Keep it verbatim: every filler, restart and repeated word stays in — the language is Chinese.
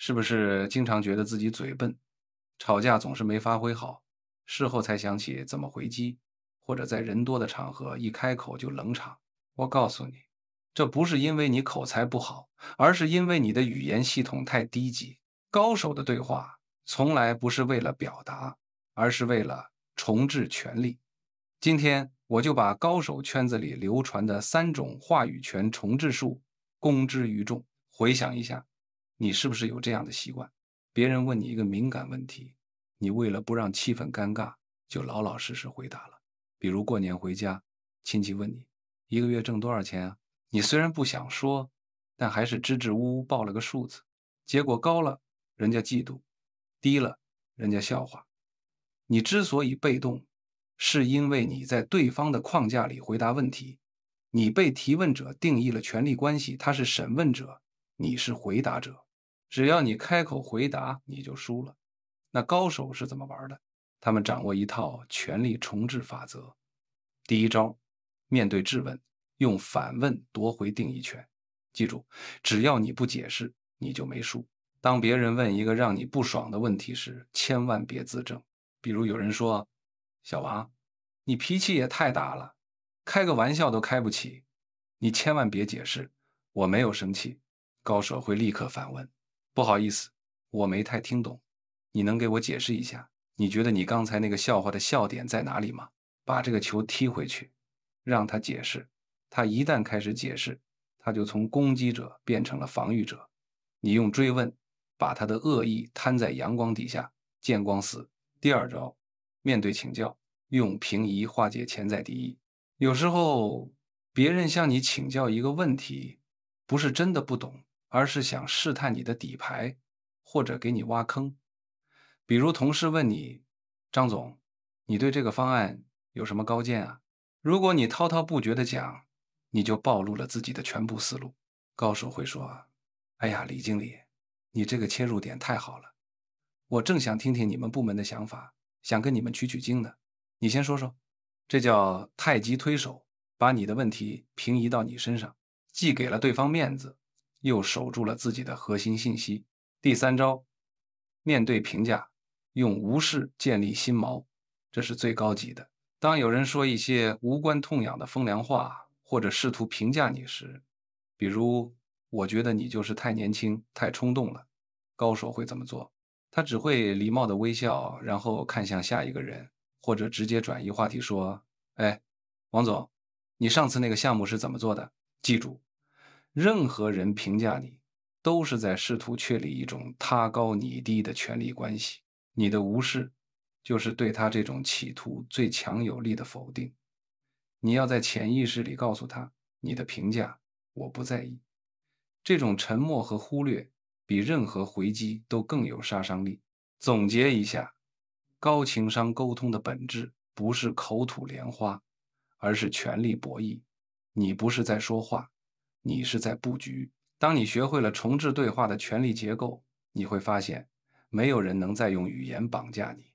是不是经常觉得自己嘴笨，吵架总是没发挥好，事后才想起怎么回击，或者在人多的场合一开口就冷场？我告诉你，这不是因为你口才不好，而是因为你的语言系统太低级。高手的对话从来不是为了表达，而是为了重置权力。今天我就把高手圈子里流传的三种话语权重置术公之于众。回想一下，你是不是有这样的习惯？别人问你一个敏感问题，你为了不让气氛尴尬，就老老实实回答了。比如过年回家，亲戚问你一个月挣多少钱啊？你虽然不想说，但还是支支吾吾报了个数字。结果高了，人家嫉妒；低了，人家笑话。你之所以被动，是因为你在对方的框架里回答问题，你被提问者定义了权力关系，他是审问者，你是回答者。只要你开口回答，你就输了。那高手是怎么玩的？他们掌握一套权力重置法则。第一招，面对质问，用反问夺回定义权。记住，只要你不解释，你就没输。当别人问一个让你不爽的问题时，千万别自证。比如有人说：“小王，你脾气也太大了，开个玩笑都开不起。”你千万别解释，我没有生气。高手会立刻反问：“不好意思，我没太听懂，你能给我解释一下？你觉得你刚才那个笑话的笑点在哪里吗？”把这个球踢回去，让他解释。他一旦开始解释，他就从攻击者变成了防御者。你用追问把他的恶意摊在阳光底下，见光死。第二招，面对请教，用平移化解潜在敌意。有时候别人向你请教一个问题，不是真的不懂，而是想试探你的底牌，或者给你挖坑。比如同事问你：“张总，你对这个方案有什么高见啊？”如果你滔滔不绝地讲，你就暴露了自己的全部思路。高手会说：“哎呀，李经理，你这个切入点太好了，我正想听听你们部门的想法，想跟你们取取经呢。你先说说。”这叫太极推手，把你的问题平移到你身上，既给了对方面子，又守住了自己的核心信息。第三招，面对评价，用无视建立心锚，这是最高级的。当有人说一些无关痛痒的风凉话，或者试图评价你时，比如“我觉得你就是太年轻、太冲动了”，高手会怎么做？他只会礼貌的微笑，然后看向下一个人，或者直接转移话题说：“哎，王总，你上次那个项目是怎么做的？”记住，任何人评价你，都是在试图确立一种他高你低的权力关系。你的无视，就是对他这种企图最强有力的否定。你要在潜意识里告诉他，你的评价我不在意。这种沉默和忽略，比任何回击都更有杀伤力。总结一下，高情商沟通的本质不是口吐莲花，而是权力博弈。你不是在说话，你是在布局。当你学会了重置对话的权力结构，你会发现，没有人能再用语言绑架你。